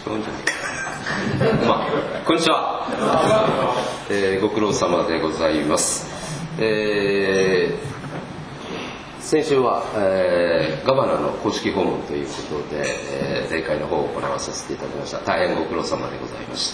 こんにちは、ご苦労様でございます。先週は、ガバナの公式訪問ということで、例会の方を行わさせていただきました。大変ご苦労様でございました。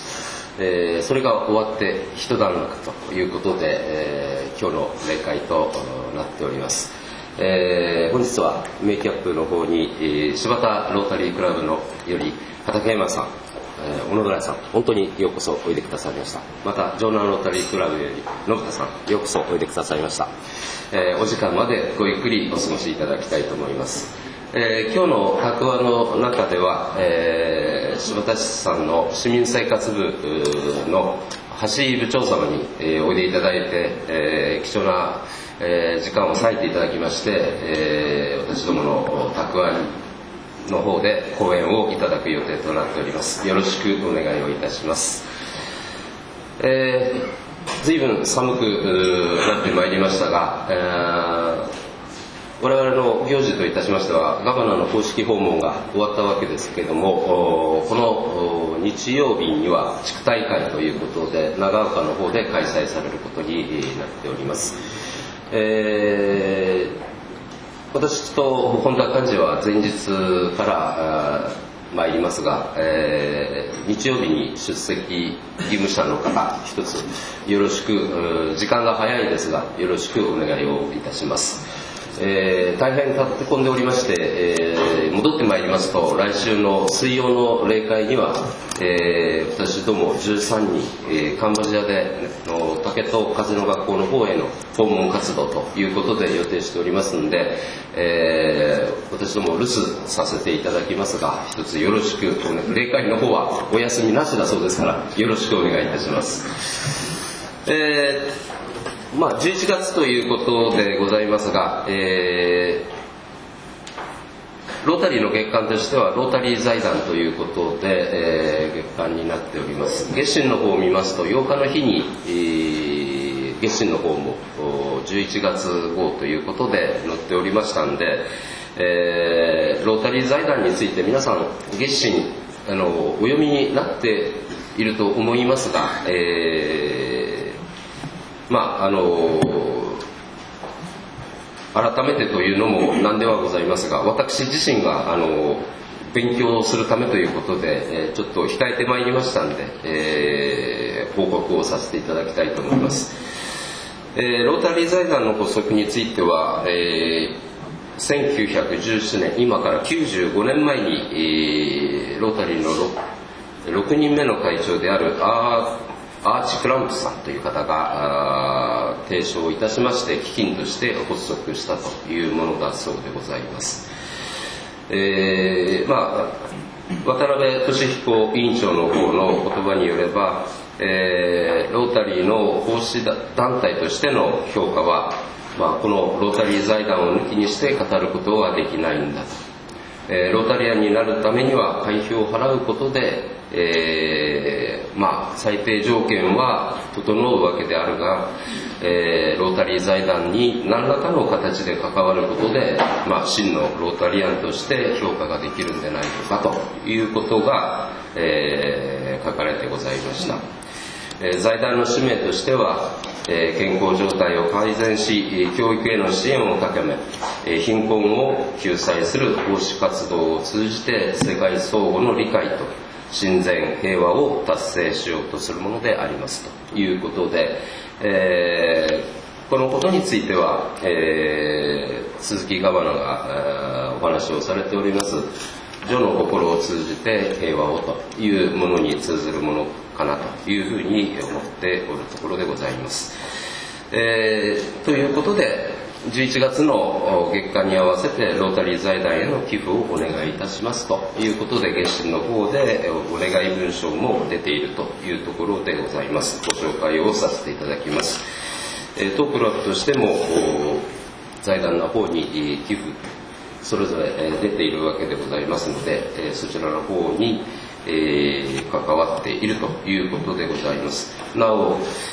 それが終わって一段落ということで、今日の例会となっております。本日はメイキャップの方に、柴田ロータリークラブのより畠山さん、小野寺さん、本当にようこそおいでくださいました。また城南ロータリークラブより信田さん、ようこそおいでくださいました。お時間までごゆっくりお過ごしいただきたいと思います。今日の講話の中では、柴田市さんの市民生活部の橋井部長様に、おいでいただいて、貴重な、時間を割いていただきまして、私どもの講話の方で講演をいただく予定となっております。よろしくお願いをいたします。随分寒くなってまいりましたが、我々の行事といたしましてはガバナの公式訪問が終わったわけですけれども、この日曜日には地区大会ということで長岡の方で開催されることになっております。私と本田幹事は前日から参りますが、日曜日に出席義務者の方一つよろしく、時間が早いですがよろしくお願いをいたします。大変立て込んでおりまして、戻ってまいりますと来週の水曜の例会には、私ども13人、カンボジアで竹と風の学校の方への訪問活動ということで予定しておりますので、私ども留守させていただきますが一つよろしく、例会の方はお休みなしだそうですからよろしくお願いいたします。11月ということでございますが、ロータリーの月間としてはロータリー財団ということで、月間になっております。月審の方を見ますと8日の日に、月審の方も11月号ということで載っておりましたんで、ロータリー財団について皆さん月審お読みになっていると思いますが、改めてというのもなんではございますが、私自身が勉強するためということで、ちょっと控えてまいりましたんで、報告をさせていただきたいと思います。ロータリー財団の発足については、1917年、今から95年前に、ロータリーの 6人目の会長であるアーチ・クランプさんという方が提唱いたしまして基金として発足したというものだそうでございます。渡辺俊彦委員長の方の言葉によれば、ロータリーの奉仕団体としての評価は、このロータリー財団を抜きにして語ることはできないんだと。ロータリアンになるためには会費を払うことで、最低条件は整うわけであるが、ロータリー財団に何らかの形で関わることで、真のロータリアンとして評価ができるんでないのかということが、書かれてございました。財団の使命としては、健康状態を改善し教育への支援を高め、貧困を救済する奉仕活動を通じて世界相互の理解と親善平和を達成しようとするものでありますということで、このことについては、鈴木ガバナがお話をされております女の心を通じて平和をというものに通ずるものかなというふうに思っておるところでございます。ということで11月の月間に合わせてロータリー財団への寄付をお願いいたしますということで月審の方でお願い文書も出ているというところでございます。ご紹介をさせていただきます。当クラブとしても財団の方に寄付それぞれ出ているわけでございますので、そちらの方に関わっているということでございます。なお、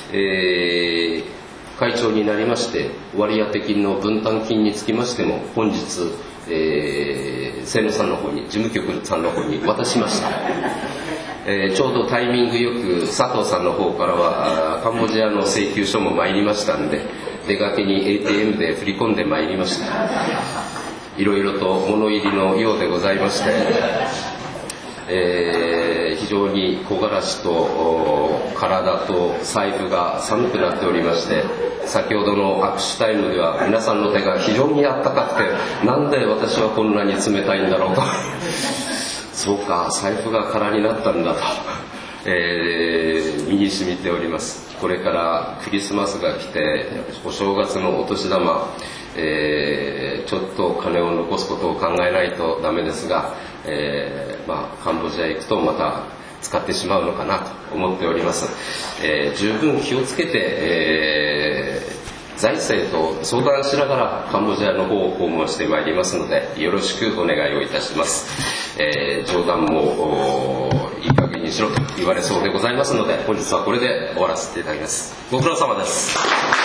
会長になりまして割当金の分担金につきましても本日、政務さんの方に事務局さんの方に渡しました。 ちょうどタイミングよく佐藤さんの方からはカンボジアの請求書も参りましたんで、出かけに ATM で振り込んで参りました。いろいろと物入りのようでございまして、非常に木枯らしと体と財布が寒くなっておりまして、先ほどの握手タイムでは皆さんの手が非常にあったかくて、なんで私はこんなに冷たいんだろうとそうか、財布が空になったんだと、身に染みております。これからクリスマスが来て、お正月のお年玉、ちょっと金を残すことを考えないとダメですが、カンボジアへ行くとまた使ってしまうのかなと思っております。十分気をつけて、財政と相談しながらカンボジアの方を訪問してまいりますので、よろしくお願いをいたします。冗談もいい加減にしろと言われそうでございますので、本日はこれで終わらせていただきます。ご苦労様です。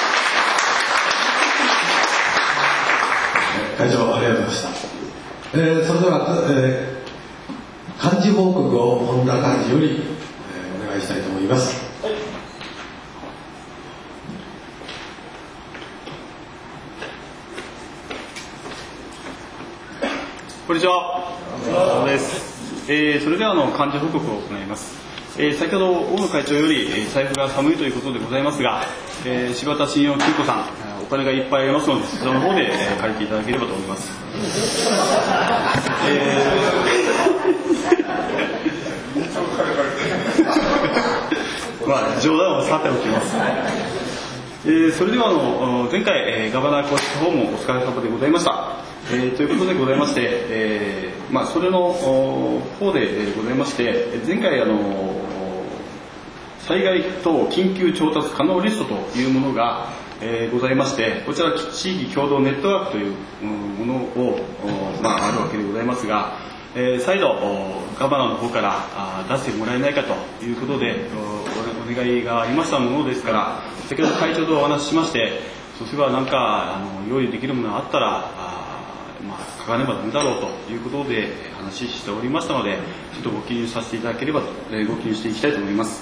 会長ありがとうございました。それでは、幹事報告を本田幹事より、お願いしたいと思います。 こんにちは。です。それでは幹事報告を行います。先ほど大野会長より財布が寒いということでございますが、柴田信用金庫さん、お金がいっぱいありますので、そちらの方で借りていただければと思います。冗談をさておきます。それでは前回、ガバナー公式訪問お疲れ様でございました。ということでございまして、それの方でございまして、前回災害等緊急調達可能リストというものが、ございまして、こちら地域共同ネットワークというものを、あるわけでございますが、再度ガバナの方から出してもらえないかということでお願いがありましたものですから、先ほど会長とお話ししまして、そうすればなんか用意できるものがあったら書かねばダメだろうということで話しておりましたので、ちょっとご記入させていただければと、ご記入していきたいと思います。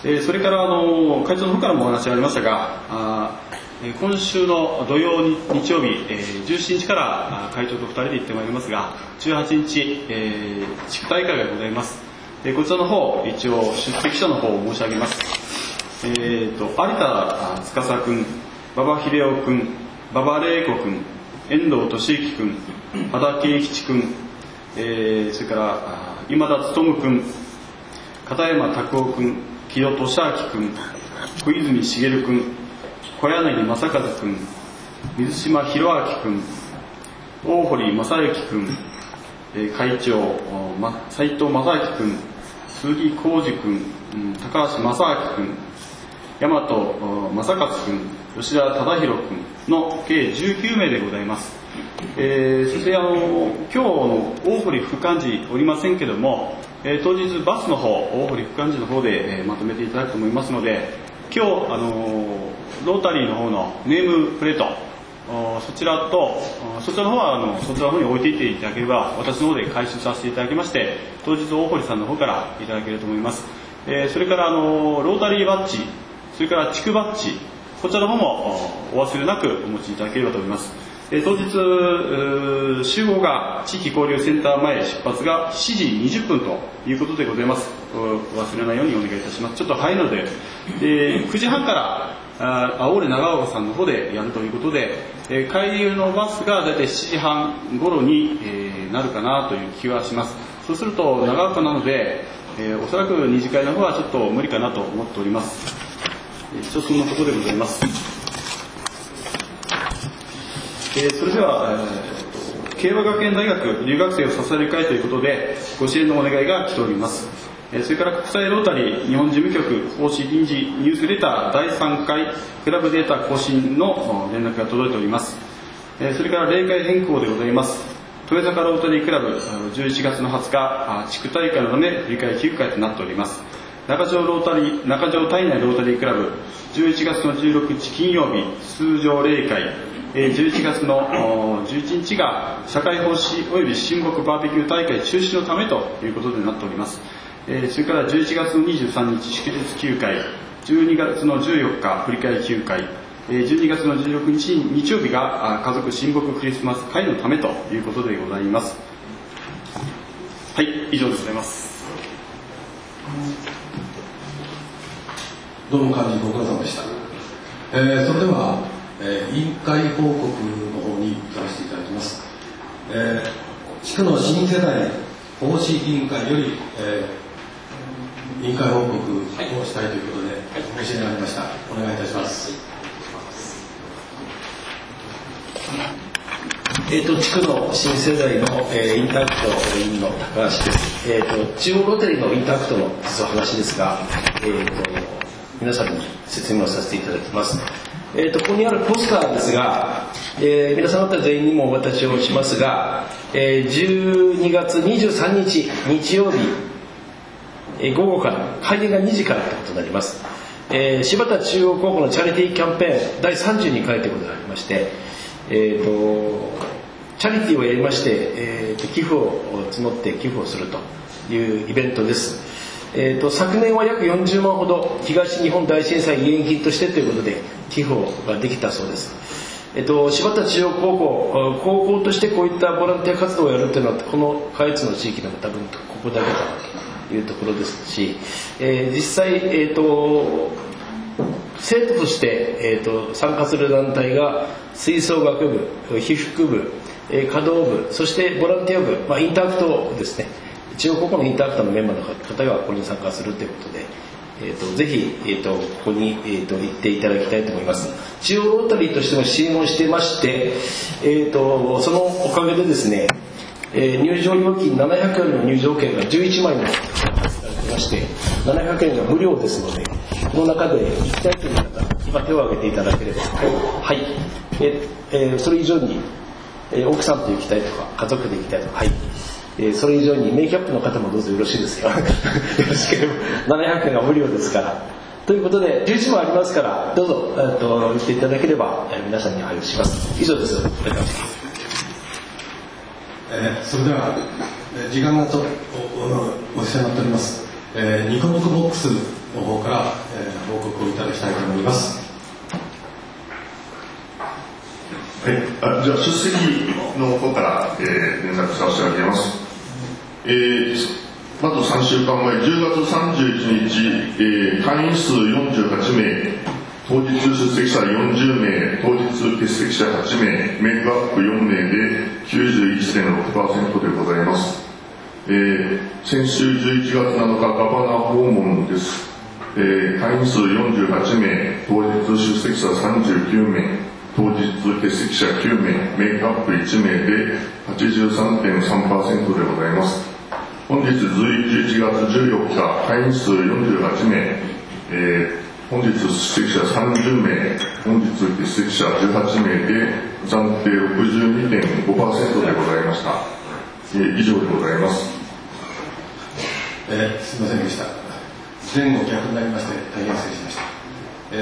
それから会長の方からもお話がありましたが、今週の土曜日曜日、17日から会長と2人で行ってまいりますが、18日、地区大会がございます。こちらの方、一応出席者の方を申し上げます。有田司君、馬場秀夫君、馬場玲子君、遠藤俊之君、和田圭吉君、それから今田勉君、片山拓夫君、木戸俊明君、小泉茂君、小柳正和君、水島博明君、大堀正幸君、会長斉藤正明君、鈴木浩二君、高橋正明君、大和正勝君、吉田忠宏君の計19名でございます。そして今日の大堀副幹事おりませんけども、当日バスの方、大堀副幹事の方で、まとめていただくと思いますので、今日ロータリーの方のネームプレート、そちらの方はそちらの方に置いていっていただければ、私の方で回収させていただきまして、当日大堀さんの方からいただけると思います。それからロータリーバッジ、それから地区バッジ、こちらの方もお忘れなくお持ちいただければと思います。当日集合が地域交流センター前、出発が7時20分ということでございます。忘れないようにお願いいたします。ちょっと早いので、9時半から青森長岡さんの方でやるということで、帰りのバスがだいたい7時半頃になるかなという気はします。そうすると長岡なので、おそらく二次会の方はちょっと無理かなと思っております。一応そんなところでございます。それでは、慶和学園大学留学生を支える会ということでご支援のお願いが来ております。それから国際ロータリー日本事務局奉仕臨時ニュースレター第3回クラブデータ更新の連絡が届いております。それから例会変更でございます。豊坂ロータリークラブ11月の20日地区大会のため振り替え休会となっております。中条体内ロータリークラブ11月の16日金曜日通常例会、11月の11日が社会奉仕及び親睦バーベキュー大会中止のためということになっております。 それから11月の23日祝日休会、12月の14日振り返り休会、12月の16日日曜日が家族親睦クリスマス会のためということでございます。はい、以上でございます。 どうも幹事ご苦労様でした。それでは、委員会報告の方に行かせていただきます。地区の新世代奉仕委員会より、委員会報告をしたいということで、申し上げられました。お願いいたします。 地区の新世代の、インタークト委員の高橋です。中央ロータリーのインタークトの実は話ですが、皆さんに説明をさせていただきます。ここにあるポスターですが、皆さん方全員にもお渡しをしますが、12月23日日曜日、午後から開演が2時からということになります。柴田中央高校のチャリティーキャンペーン第32回ということでありまして、チャリティーをやりまして、寄付を募って寄付をするというイベントです。昨年は約40万ほど東日本大震災義援金としてということで寄付ができたそうです。柴田中央高校としてこういったボランティア活動をやるというのはこの下越の地域の多分ここだけだというところですし、実際、生徒として、参加する団体が吹奏楽部、被服部、華道部、そしてボランティア部、インタークトですね、中央高校のインタークトのメンバーの方がここに参加するということで、ぜひ、ここに、行っていただきたいと思います。中央ロータリーとしても支援をしてまして、そのおかげでですね、入場料金700円の入場券が11枚になってまして、700円が無料ですので、この中で行きたいという方、今手を挙げていただければ、はい、それ以上に、奥さんと行きたいとか家族で行きたいとか、はい、それ以上にメイキャップの方もどうぞよろしいですよよろしければ700円が無料ですからということで11もありますからどうぞ言っていただければ皆さんに配布します。以上です。 それでは時間がちょっとお世話になっております。ニコニコボックスの方から、報告をいただきたいと思います。 はい、じゃあ出席の方から、連絡させてあげます。まず3週間前、10月31日、会員数48名、当日出席者40名、当日欠席者8名、メイクアップ4名で 91.6% でございます。先週11月7日、ガバナ訪問です。会員数48名、当日出席者39名、当日欠席者9名、メイクアップ1名で 83.3% でございます。本日11月14日、会員数48名、本日出席者30名、本日欠席者18名で暫定 62.5% でございました。以上でございます。 すみませんでした。前後逆になりまして大変失礼しました。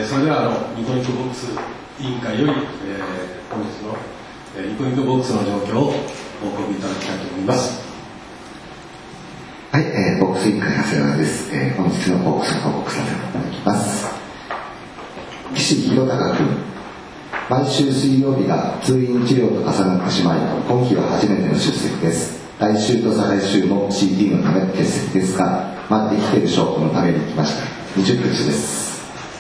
それではニコニコボックス委員会より、本日の、ニコニコボックスの状況を報告いただきたいと思います。 はい、ボックス委員会長谷川です。本日のボックスの報告させていただきます。岸弘隆君、毎週水曜日が通院治療と重なってしまい、今期は初めての出席です。来週と再来週も CT のため欠席ですが、待ってきている証拠のために来ました。20口です。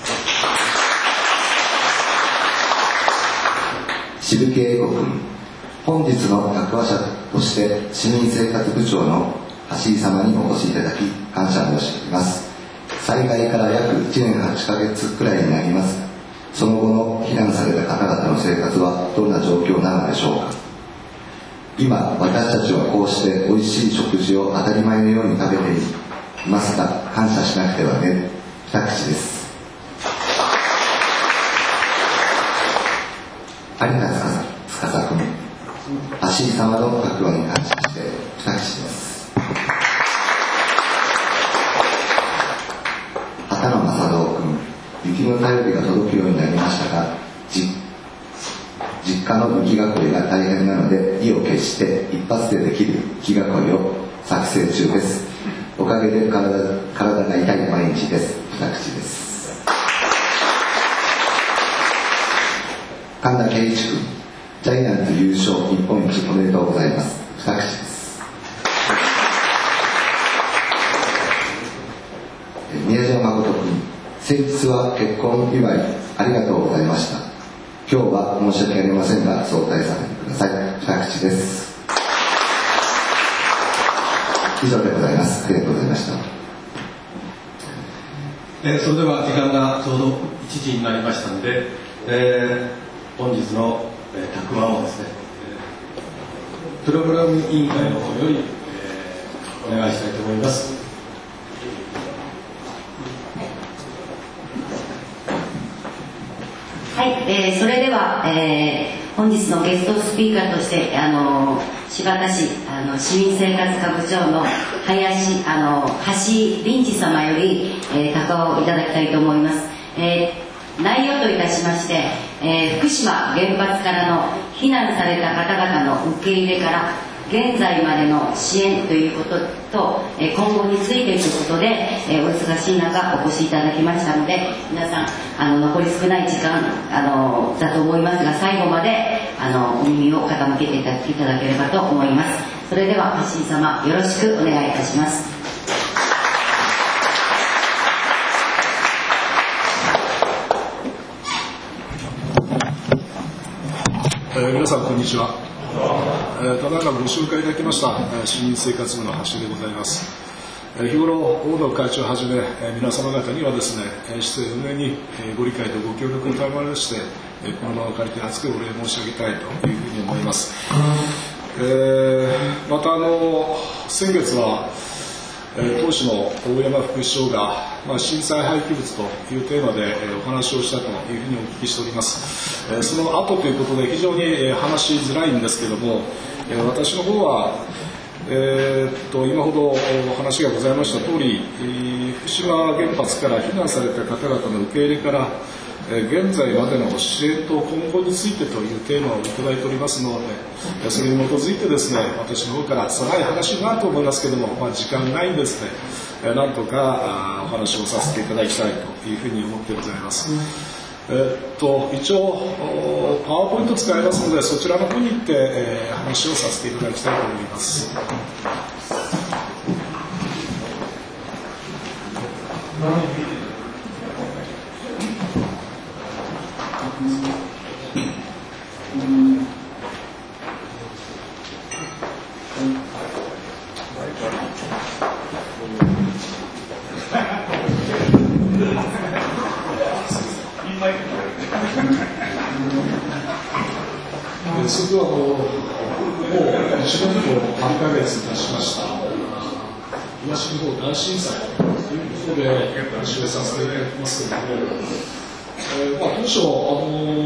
渋木英子君、本日の役話者として市民生活部長の橋井様にお越しいただき感謝申し上げます。災害から約1年8ヶ月くらいになりますが、その後の避難された方々の生活はどんな状況なのでしょうか。今私たちはこうして美味しい食事を当たり前のように食べていますが、感謝しなくてはね。二口です。有田司君、橋井様の覚悟に感謝して二口です。畑野正道君、雪の便りが届くようになりましたが、実家の雪囲いが大変なので意を決して一発でできる雪囲いを作成中です。おかげで体が痛い毎日です。二口です。神田圭一君、ジャイアンツ優勝日本一おめでとうございます。二口です。宮島誠君、先日は結婚祝いありがとうございました。今日は申し訳ありませんが早退させてください。二口です。以上でございます。ありがとうございました。 それでは時間がちょうど1時になりましたので、本日の特番をですね、プログラム委員会の方より、お願いしたいと思います。 はい、それでは、本日のゲストスピーカーとして新発田市市民生活課部長の橋林次様より、講話をいただきたいと思います。内容といたしまして、福島原発からの避難された方々の受け入れから現在までの支援ということと、今後についてということで、お忙しい中お越しいただきましたので、皆さん残り少ない時間だと思いますが、最後までお耳を傾けていただければと思います。それでは橋井様、よろしくお願いいたします。 皆さんこんにちは。ただいまご紹介いただきました市民生活部の橋でございます。日頃大野会長をはじめ皆様方にはですね、市政運営にご理解とご協力に賜りまして、この場を借りて厚くお礼申し上げたいというふうに思います。また先月は当市の大山副市長が、震災廃棄物というテーマでお話をしたというふうにお聞きしております。その後ということで非常に話しづらいんですけれども、私の方は、今ほどお話がございました通り、福島原発から避難された方々の受け入れから現在までの支援と今後についてというテーマをいただいておりますので、それに基づいてですね、私の方から長い話になると思いますけれども、時間ないんですね、なんとかお話をさせていただきたいというふうに思ってございます。一応パワーポイント使いますので、そちらの方に行って、話をさせていただきたいと思います。それではもう1年と8ヶ月経ちました東日本大震災ということで話をさせていただきますけれども、当初こ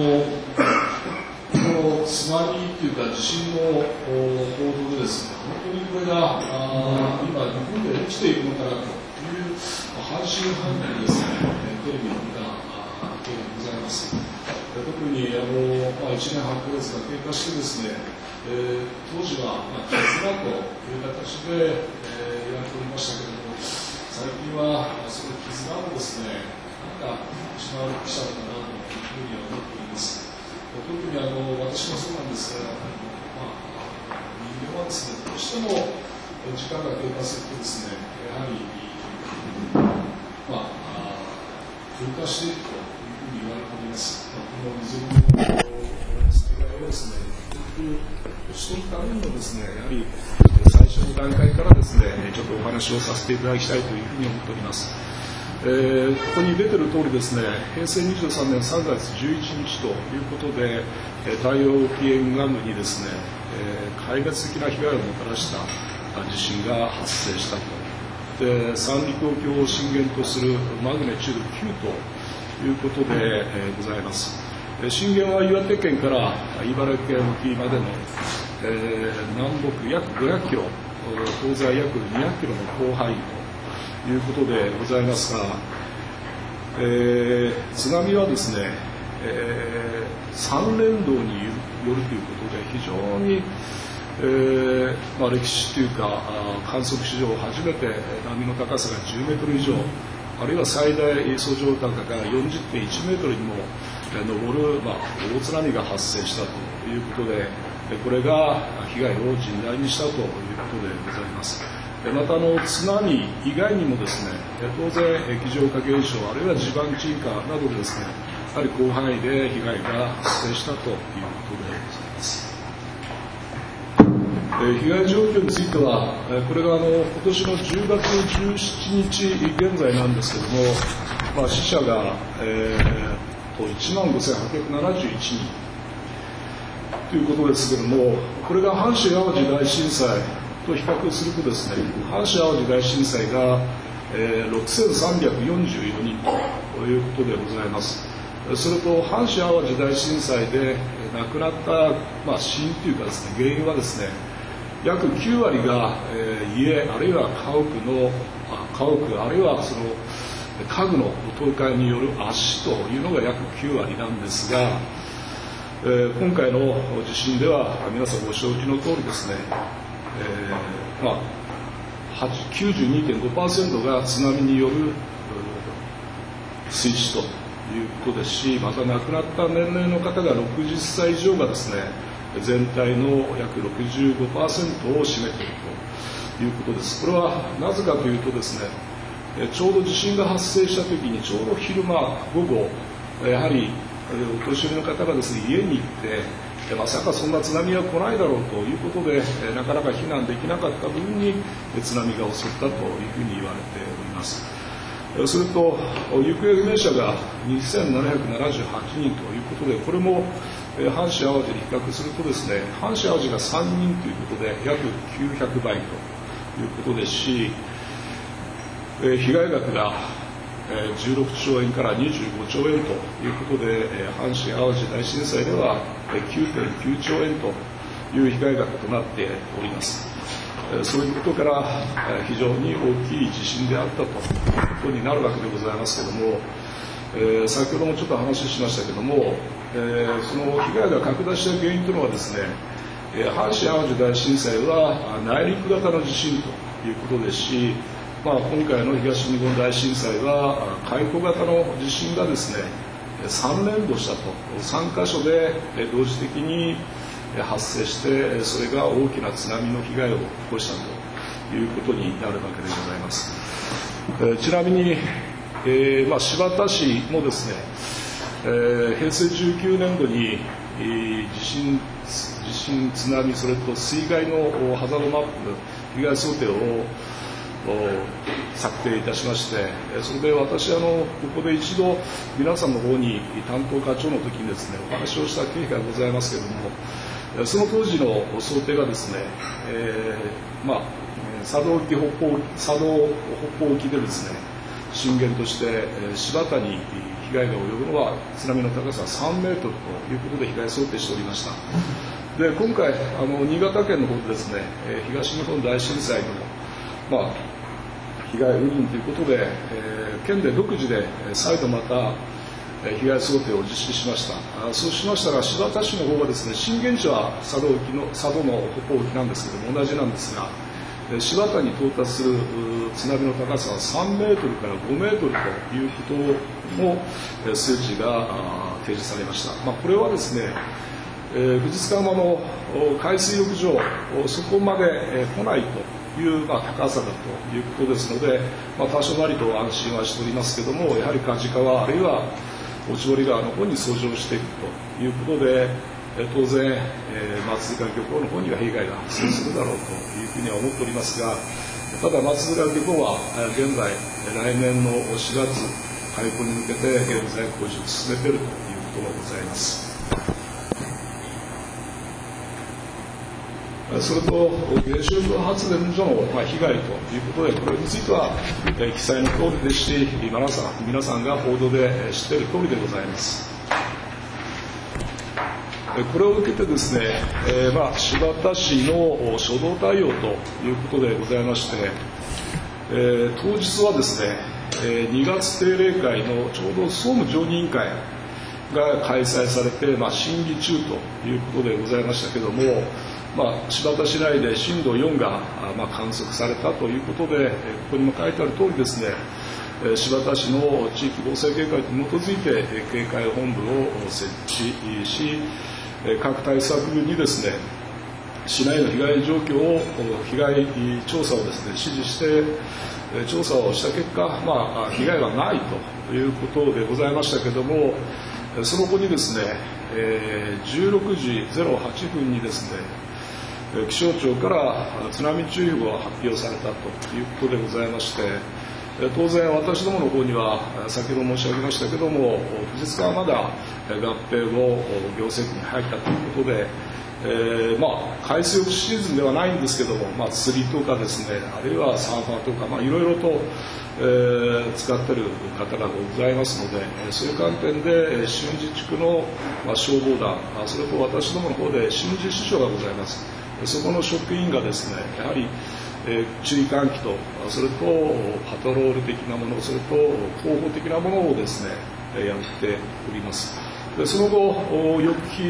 の津波というか地震の報道でですね、本当にこれが今日本で起きているのかなという半信半疑にですね、テレビを見たわけでございます。特に1年8ヶ月が経過してですね、当時は絆という形で、やっておりましたけれども、最近はその絆をですね、失われてきたのかなというふうには思っております。特に私もそうなんですが、人間はですね、どうしても時間が経過するとですね、やはり風化していくというふうに言われております。この水の災害をですね、していくためにもですね、やはり最初の段階からですね、ちょっとお話をさせていただきたいというふうに思っております。ここに出てる通りですね、平成23年3月11日ということで、太陽沖沿岸部にですね、壊滅的な被害をもたらした地震が発生したと。で、三陸沖を震源とするマグネチュード9ということで、ございます。震源は岩手県から茨城県沖までの、南北約500キロ、東西約200キロの広範囲ということでございますが、津波はですね、3連動によるということで非常に歴史というか観測史上初めて波の高さが10メートル以上、あるいは最大遡上高が 40.1 メートルにも上る、大津波が発生したということで、これが被害を甚大にしたということでございます。また津波以外にもですね、当然液状化現象あるいは地盤沈下などでですね、やはり広範囲で被害が発生したということでございます。被害状況については、これが今年の10月17日現在なんですけれども、死者が、15,871人ということですけれども、これが阪神・淡路大震災と比較するとですね、阪神・淡路大震災が、6,344人ということでございます。それと阪神・淡路大震災で亡くなった、死因というかですね、原因はですね、約9割が、家あるいは家屋あるいはその家具の倒壊による圧死というのが約9割なんですが、今回の地震では皆さんご承知の通りですね、92.5% が津波による水死ということですし、また亡くなった年齢の方が60歳以上がですね、全体の約 65% を占めているということです。これはなぜかというとですね、ちょうど地震が発生した時にちょうど昼間午後、やはりお年寄りの方がですね、家に行ってまさかそんな津波は来ないだろうということでなかなか避難できなかった分に津波が襲ったというふうに言われております。それと行方不明者が2778人ということで、これも阪神・淡路に比較するとですね、阪神・淡路が3人ということで約900倍ということですし、被害額が16兆円から25兆円ということで、阪神・淡路大震災では 9.9 兆円という被害額となっております。そういうことから非常に大きい地震であったということになるわけでございますけれども、先ほどもちょっと話しましたけれども、その被害が拡大した原因というのはですね、阪神・淡路大震災は内陸型の地震ということですし、今回の東日本大震災は海溝型の地震がですね3連動したと、3カ所で同時的に発生して、それが大きな津波の被害を起こしたということになるわけでございます。ちなみに、新発田市もですね、平成19年度に地震、津波、それと水害のハザードマップ、被害想定を策定いたしまして、それで私ここで一度皆さんの方に担当課長の時にですねお話をした経緯がございますけれども、その当時の想定がですね、佐渡北方沖でですね震源として新発田に被害が及ぶのは津波の高さ3メートルということで被害想定しておりました。で今回新潟県の方でですね東日本大震災の被害云々ということで、県で独自で再度また被害想定を実施しました。そうしましたら新発田市の方はですね、震源地は佐渡の北方沖なんですけども同じなんですが、新発田に到達する津波の高さは3メートルから5メートルということの数値が提示されました。これはですね、富士塚浜の海水浴場そこまで来ないという高さだということですので、多少なりと安心はしておりますけども、やはり梶川あるいは落堀川の方に遡上していくということで、当然、松塚漁港の方には被害が発生するだろうというふうには思っておりますが、ただ松塚漁港は現在来年の4月開港に向けて現在工事を進めているということがございます。それと原子力発電所の被害ということで、これについては記載の通りですし、皆さんが報道で知っている通りでございます。これを受けてですね、新発田市の初動対応ということでございまして、当日はですね、2月定例会のちょうど総務常任委員会が開催されて、審議中ということでございましたけども、新発田市内で震度4が観測されたということで、ここにも書いてある通りですね、新発田市の地域防災計画に基づいて警戒本部を設置し、各対策部にですね、市内の被害状況を、被害調査をですね、指示して調査をした結果、被害はないということでございましたけども、その後にですね、16時08分にですね、気象庁から津波注意報が発表されたということでございまして、当然私どもの方には先ほど申し上げましたけども、富士塚はまだ合併後業績に入ったということで、海水浴シーズンではないんですけども、釣りとかですね、あるいはサーファーとか、いろいろと、使っている方がございますので、そういう観点で新地地区の、消防団、それと私どもの方で新地支所がございます。そこの職員がですね、やはり、注意喚起と、それとパトロール的なもの、それと広報的なものをですね、やっております。でその後、翌日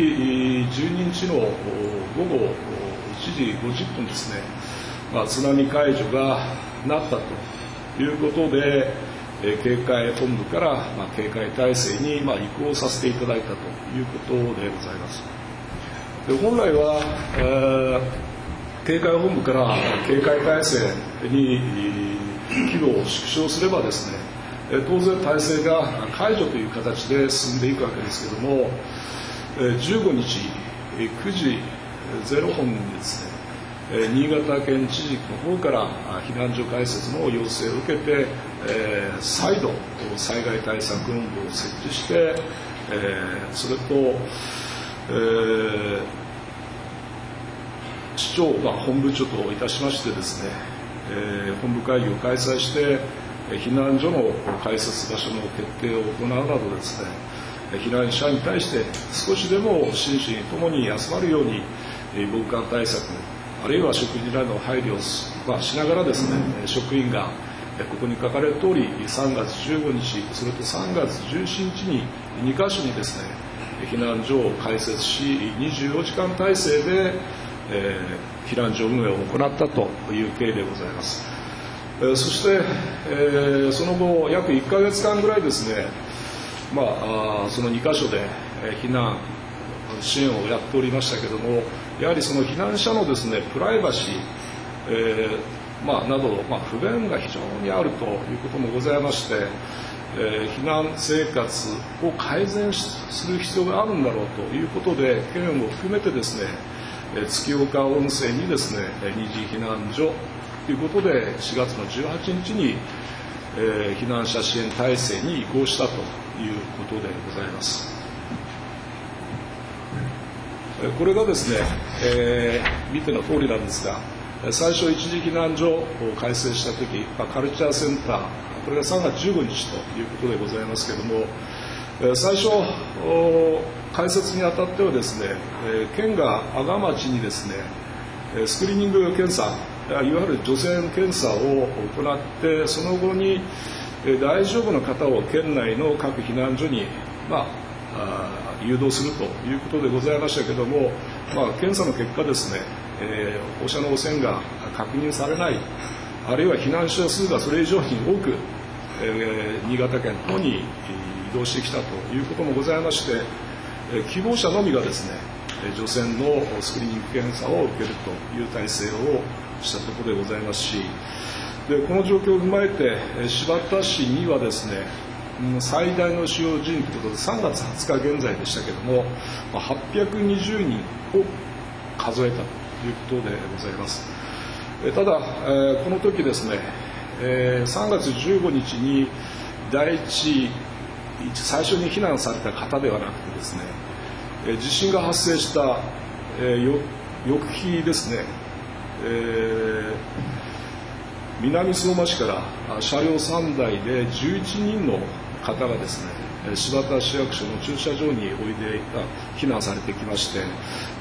12日の午後1時50分ですね、津波解除がなったということで、警戒本部から警戒体制に移行させていただいたということでございます。で本来は、警戒本部から警戒体制に規模を縮小すればですね、当然体制が解除という形で進んでいくわけですけれども、15日9時0分にですね、新潟県知事の方から避難所開設の要請を受けて、再度災害対策本部を設置して、それと、市長が本部長といたしましてですね、本部会議を開催して避難所の開設場所の決定を行うなどですね、避難者に対して少しでも心身ともに休まるように防寒対策、あるいは食事などの配慮をしながらですね、職員がここに書かれる通り3月15日、それと3月17日に2カ所にですね、避難所を開設し、24時間体制で避難所運営を行ったという経緯でございます。そして、その後約1ヶ月間ぐらいですね、その2カ所で避難支援をやっておりましたけれども、やはりその避難者のですね、プライバシー、など、不便が非常にあるということもございまして、避難生活を改善する必要があるんだろうということで、県を含めてですね、月岡温泉にですね、二次避難所ということで4月の18日に、避難者支援体制に移行したということでございます。これがですね、見ての通りなんですが、最初一時避難所を開設したとき、カルチャーセンター、これが3月15日ということでございますけれども、最初開設にあたってはですね、県が阿賀町にですね、スクリーニング検査、いわゆる除染検査を行って、その後に大丈夫な方を県内の各避難所に、誘導するということでございましたけれども、検査の結果ですね、放射能汚染が確認されない、あるいは避難者数がそれ以上に多く、新潟県の方に移動してきたということもございまして、希望者のみがですね、除染のスクリーニング検査を受けるという体制をしたところでございますし、でこの状況を踏まえて新発田市にはですね、最大の使用人員ということで3月20日現在でしたけれども、820人を数えたということでございます。ただ、この時ですね、3月15日に最初に避難された方ではなくてですね、地震が発生した翌日ですね、南相馬市から車両3台で11人の方がですね、新発田市役所の駐車場に避難されてきまして、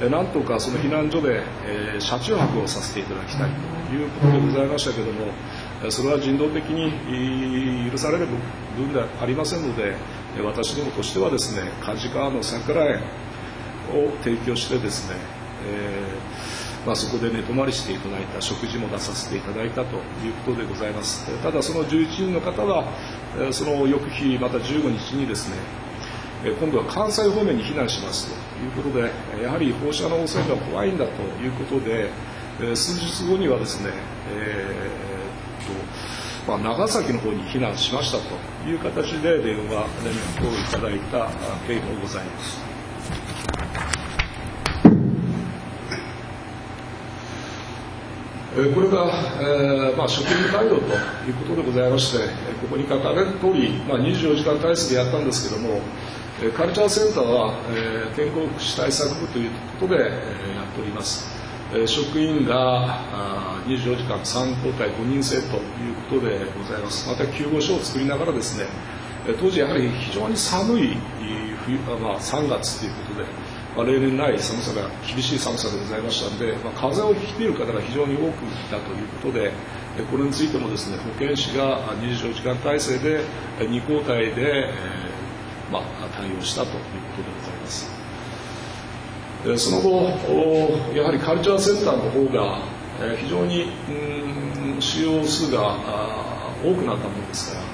なんとかその避難所で車中泊をさせていただきたいということでございましたけれども、それは人道的に許される部分ではありませんので、 私どもとしてはですね、梶川の桜園を提供してですね、そこで寝泊まりしていただいた、食事も出させていただいたということでございます。ただその11人の方はその翌日また15日にですね、今度は関西方面に避難しますということで、やはり放射能汚染が怖いんだということで、数日後にはですね、長崎の方に避難しましたという形で連絡をいただいた経緯もございます。これが、職員対応ということでございまして、ここに書かれる通り、24時間体制でやったんですけども、カルチャーセンターは、健康福祉対策部ということで、やっております。職員が24時間3交代5人制ということでございます。また救護所を作りながらですね、当時やはり非常に寒い冬、3月ということで、例年ない寒さが、厳しい寒さでございましたので、風邪をひいている方が非常に多くいたということで、これについてもですね、保健師が24時間体制で2交代で、対応したということでございます。その後、やはりカルチャーセンターの方が非常に使用数が多くなったものですから、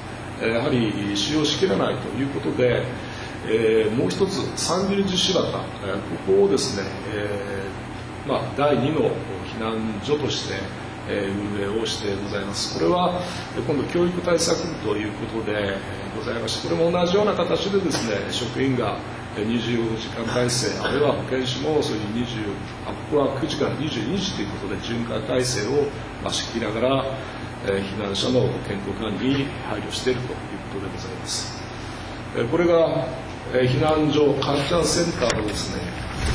やはり使用しきれないということで、もう一つ三流寺柴田、ここをですね、第2の避難所として運営をしてございます。これは今度教育対策部ということでございまして、これも同じような形でですね、職員が24時間体制、あるいは保健師もそういうここは9時から22時ということで循環体制を仕切りながら、避難者の健康管理に配慮しているということでございます。これが避難所カルチャーセンターのですね、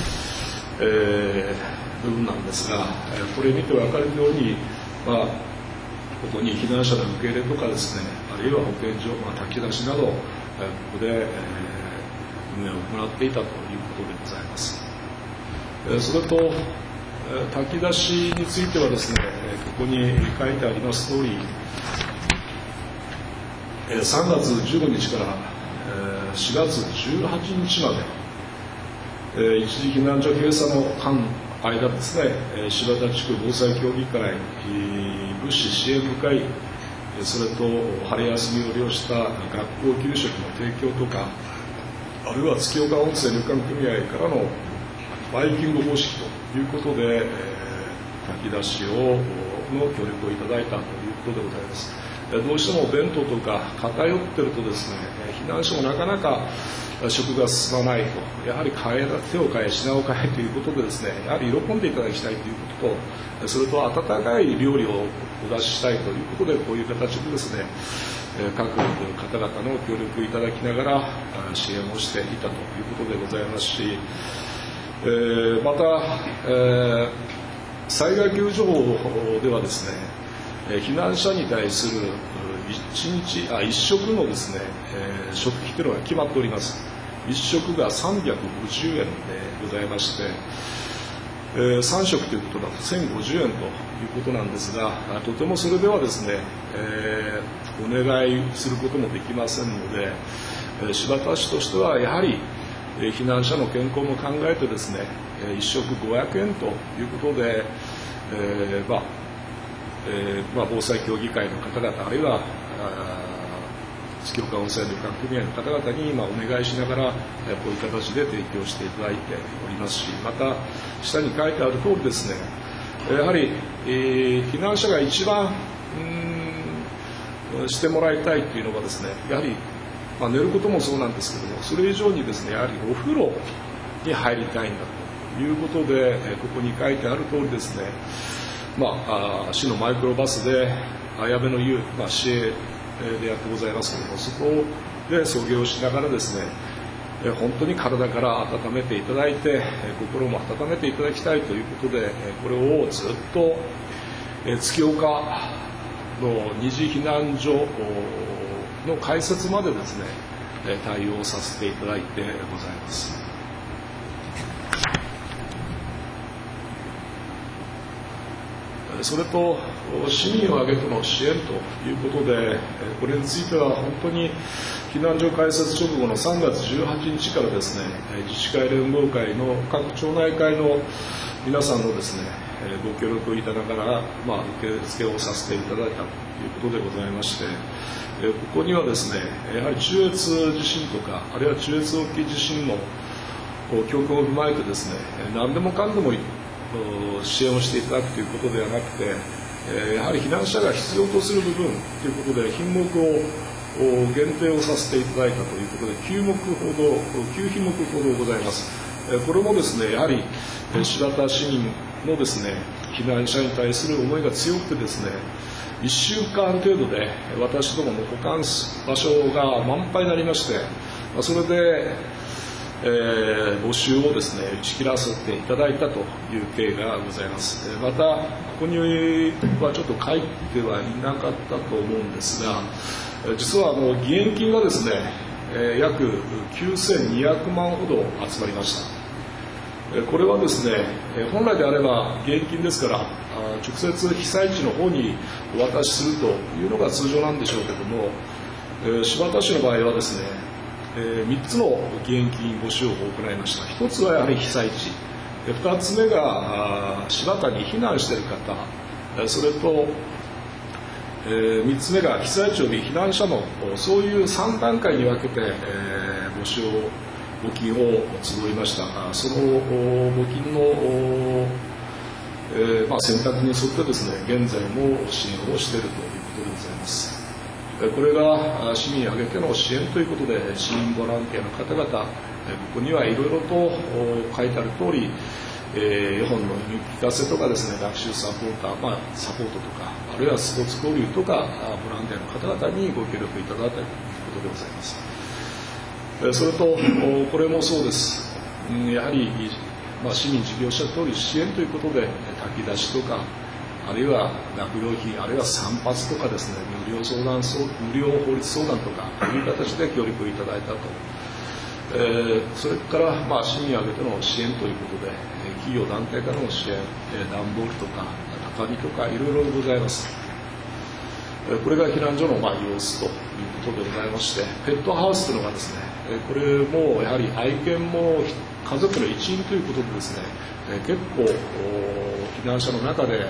部分なんですが、これ見て分かるように、ここに避難者の受け入れとかですね、あるいは保健所、炊き出しなど、ここで、運営を行っていたということでございます。それと、炊き出しについてはですね、ここに書いてあります通り、3月15日から4月18日まで、一時避難所閉鎖の間ですね、柴田地区防災協議会、物資支援部会、それと春休みを利用した学校給食の提供とか、あるいは月岡温泉旅館組合からのバイキング方式ということで、炊き出しの協力をいただいたということでございます。どうしても弁当とか偏ってるとですね、避難者もなかなか食が進まないと、やはり手を変え品を変えということでですね、やはり喜んでいただきたいということと、それと温かい料理をお出ししたいということで、こういう形でですね、各方々の協力をいただきながら支援をしていたということでございますし、また、災害救助法ではですね、避難者に対する1食のですね、食費というのが決まっております。1食が350円でございまして、3食ということだと1050円ということなんですが、とてもそれではですね、お願いすることもできませんので、柴田市としてはやはり避難者の健康も考えてですね、1食500円ということで、防災協議会の方々、あるいは月岡温泉旅館組合の方々にお願いしながら、こういう形で提供していただいておりますし、また下に書いてある通りですね、やはり、避難者が一番してもらいたいというのがですね、やはり、寝ることもそうなんですけども、それ以上にですね、やはりお風呂に入りたいんだということで、ここに書いてある通りですね、市のマイクロバスで綾部の湯、市営でやってございますけども、そこで送迎をしながらですね、本当に体から温めていただいて、心も温めていただきたいということで、これをずっと月岡の二次避難所の開設までですね、対応させていただいてございます。 それと市民を挙げての支援ということで、これについては本当に避難所開設直後の3月18日からですね、自治会連合会の各町内会の皆さんのですね、ご協力をいただきながら、受付をさせていただいたということでございまして、ここにはですね、やはり中越地震とか、あるいは中越沖地震の教訓を踏まえてですね、何でもかんでも支援をしていただくということではなくて、やはり避難者が必要とする部分ということで品目を限定をさせていただいたということで9品目ほどございます。これもですね、やはり柴田市民のですね、避難者に対する思いが強くてですね、1週間程度で私どもの保管場所が満杯になりまして、それで募集をですね、打ち切らせていただいたという経緯がございます。またここにはちょっと書いてはいなかったと思うんですが、実は義援金がですね、約9200万ほど集まりました。これはですね、本来であれば義援金ですから直接被災地の方にお渡しするというのが通常なんでしょうけども、柴田市の場合はですね、3つの義援金募集を行いました。1つはやはり被災地、2つ目が柴田に避難している方、それと3つ目が被災地及び避難者のそういう3段階に分けて募金を集いました。その募金の、選択に沿ってですね、現在も支援をしているということでございます。これが市民挙げての支援ということで、市民ボランティアの方々、ここにはいろいろと書いてある通り、絵本の読み聞かせとかですね、学習サポーター、サポートとか、あるいはスポーツ交流とか、ボランティアの方々にご協力いただいたということでございます。それと、これもそうです。やはり、市民事業者等に支援ということで、炊き出しとか、あるいは学用費、あるいは散髪とかですね、無料法律相談とか、という形で協力いただいたと。それから、市民挙げての支援ということで、企業団体からの支援、段ボールとか、畳とか、いろいろございます。これが避難所の様子ということでございまして、ペットハウスというのがですね、これもやはり愛犬も家族の一員ということでですね、結構避難者の中で、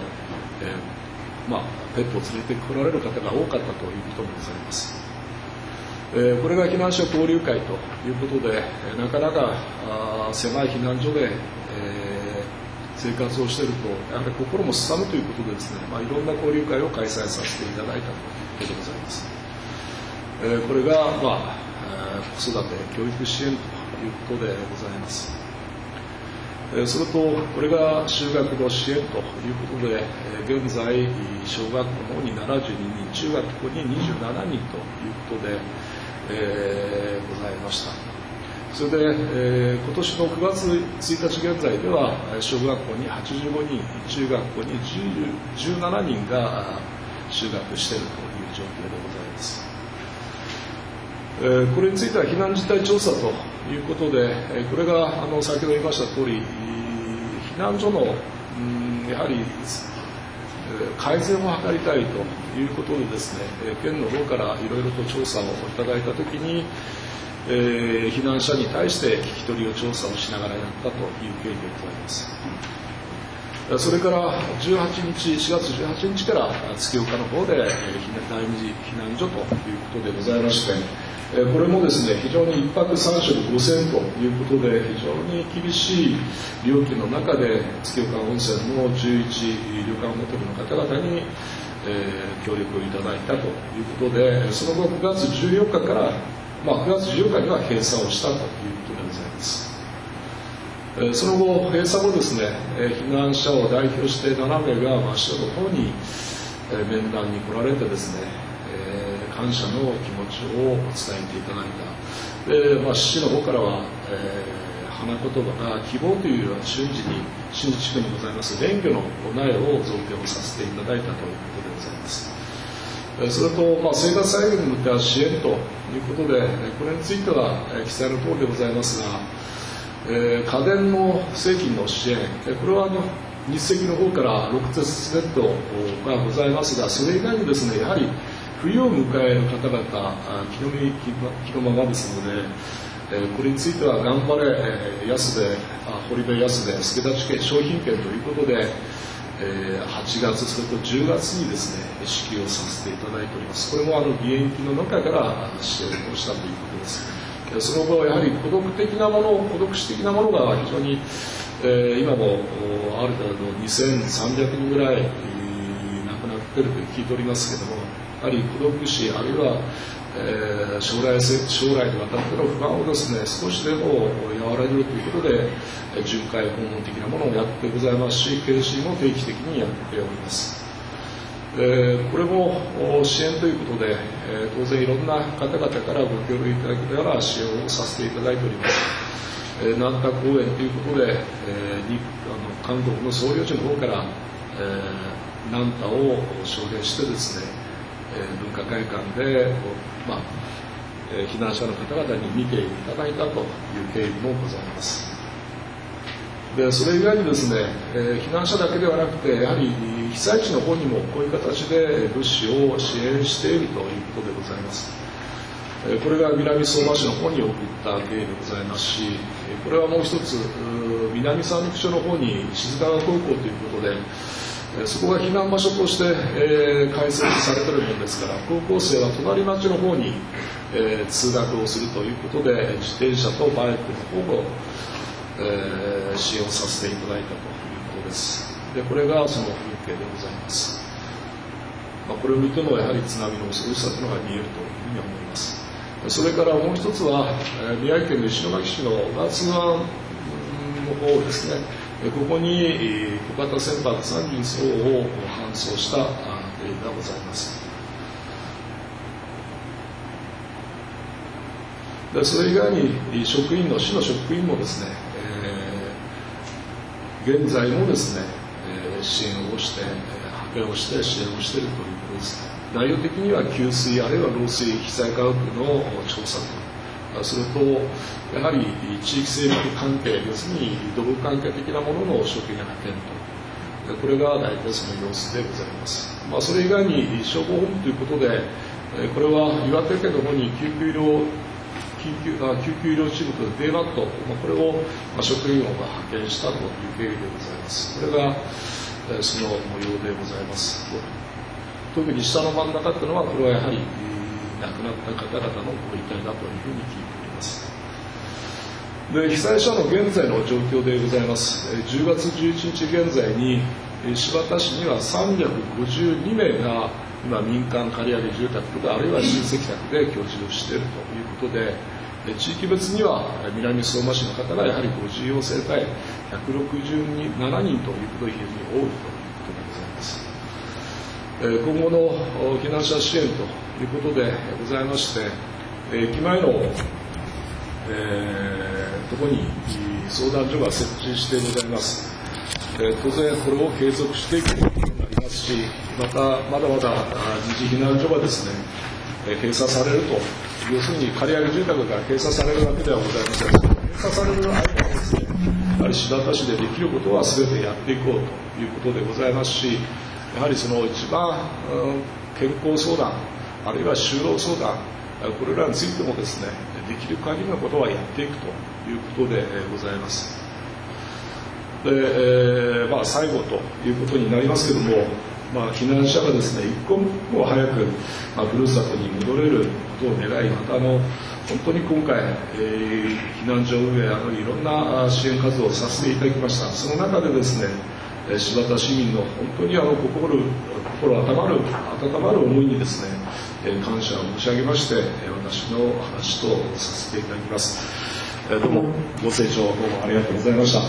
ペットを連れて来られる方が多かったということもございます。これが避難者交流会ということで、なかなか狭い避難所で、生活をしているとやはり心もすさむということでですね、いろんな交流会を開催させていただいたということでございます。これが、子育て教育支援ということでございます。それとこれが就学の支援ということで、現在小学校の方に72人、中学校に27人ということで、ございました。それで、今年の9月1日現在では小学校に85人、中学校に17人が就学しているという状況でございます。これについては避難実態調査ということで、これが先ほど言いました通り、避難所のやはり改善を図りたいということでですね、県の方からいろいろと調査をいただいたときに、避難者に対して聞き取りを調査をしながらやったという経緯でございます。それから4月18日から月岡の方で第二次避難所ということでございまして、これもですね、非常に1泊3食5000ということで、非常に厳しい料金の中で月岡温泉の11旅館ホテルの方々に、協力をいただいたということで、その後9月14日から、9月14日には閉鎖をしたということでございます。その後閉鎖後ですね、避難者を代表して7名が市の方に面談に来られてですね、感謝の気持ちを伝えていただいた。市の方からは、花言葉が希望というような瞬時地区にございます蓮魚の苗を贈呈をさせていただいたということでございます。それと、生活再現に向けた支援ということで、これについては記載の通りでございますが、家電の製品の支援、これは日赤の方から6節ネットがございますが、それ以外にですね、やはり冬を迎える方々気のままですので、これについては頑張れ安部堀部安部助太刀券商品券ということで、8月それと10月にですね支給をさせていただいております。これも義援金の中から支援をしたということです。その後やはり孤独死的なものが非常に、今もある程度2300人ぐらい亡くなっていると聞いておりますけれども、やはり孤独死あるいは、将来にわたっての不安をですね少しでも和らげるということで巡回訪問的なものをやってございますし、検診も定期的にやっております。これも支援ということで、当然いろんな方々からご協力いただきながら支援をさせていただいております。南太公園ということで、韓国の総領事の方から、南太を奨励してですね、文化会館で、避難者の方々に見ていただいたという経緯もございます。でそれ以外にですね、避難者だけではなくて、やはり被災地の方にもこういう形で物資を支援しているということでございます。これが南相馬市の方に送った経緯でございますし、これはもう一つ南三陸町の方に静川高校ということで、そこが避難場所として、開設されているものですから、高校生は隣町の方に、通学をするということで自転車とバイクの方を、支援をさせていただいたということです。でこれがその風景でございます。これを見てもやはり津波の恐ろしさというのが見えるというふうに思います。それからもう一つは、宮城県の石巻市の小松湾の方ですね、ここに小型船舶3便層を搬送した例がございます。でそれ以外に市の職員もですね、現在もですね、支援をして派遣をして支援をしているということです。内容的には給水あるいは漏水被災家屋の調査と、それとやはり地域整備関係、要するに土木関係的なものの職員派遣と、これが大体その様子でございます。それ以外に消防本部ということで、これは岩手県の方に救急医療チームと DMAT、これを職員を派遣したという経緯でございます。これがその模様でございます。特に下の真ん中というのは、これはやはり亡くなった方々のご遺体だというふうに聞いております。で被災者の現在の状況でございます。10月11日現在に新発田市には352名が今民間借り上げ住宅とかあるいは親戚宅で居住をしているということで、地域別には南相馬市の方がやはり50陽性帯167人ということで非常に多いということでございます。今後の避難者支援ということでございまして、駅前の、ところに相談所が設置してございます。当然これを継続していくことになりますし、まだまだ二次避難所がですね閉鎖されると、要するに借り上げ住宅が閉鎖されるわけではございません。閉鎖される間はですね、やはり新発田市でできることは全てやっていこうということでございますし、やはりその一番健康相談あるいは就労相談、これらについてもですねできる限りのことはやっていくということでございます。で、最後ということになりますけども、避難者がですね一刻も早く、ふるさとに戻れることを願い、また本当に今回、避難所運営いろんな支援活動をさせていただきました。その中でですね新発田市民の本当に心温まる思いにですね感謝を申し上げまして、私の話とさせていただきます。どうもご清聴どうもありがとうございました。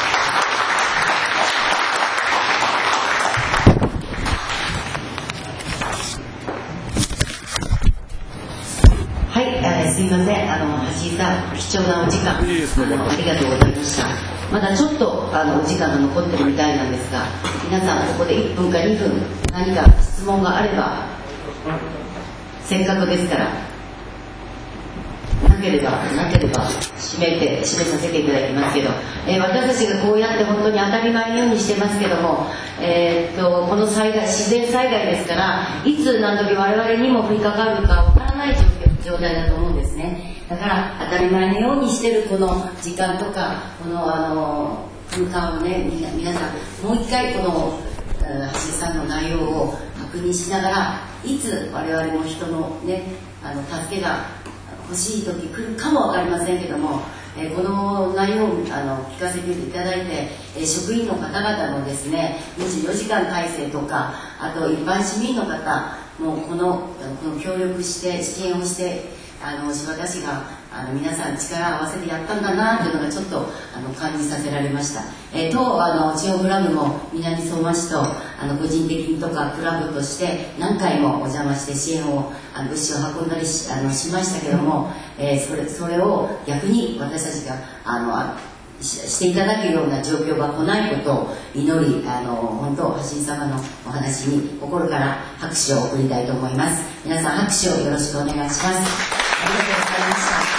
すみません、橋井さん、貴重なお時間ありがとうございました。まだちょっとお時間が残ってるみたいなんですが、皆さんここで1分か2分何か質問があれば、せっかくですから何ければ締めさせていただきますけど、私たちがこうやって本当に当たり前のようにしてますけども、この災害、自然災害ですから、いつ何時我々にも降りかかるかわからない状態だと思うんですね。だから当たり前のようにしてるこの時間とか、この空間をね、皆さんもう一回この橋井さんの内容を確認しながら、いつ我々も人のね、助けが欲しい時来るかも分かりませんけども、この内容を聞かせていただいて、職員の方々のですね、24時間体制とか、あと一般市民の方もこの協力して支援をして柴田市が皆さん力を合わせてやったんだなというのがちょっと感じさせられました。当地方クラブも南相馬市と個人的にとかクラブとして何回もお邪魔して支援を物資を運んだりしましたけども、それを逆に私たちがしていただけるような状況が来ないことを祈り、本当橋井様のお話に心から拍手を送りたいと思います。皆さん拍手をよろしくお願いします。ありがとうございました。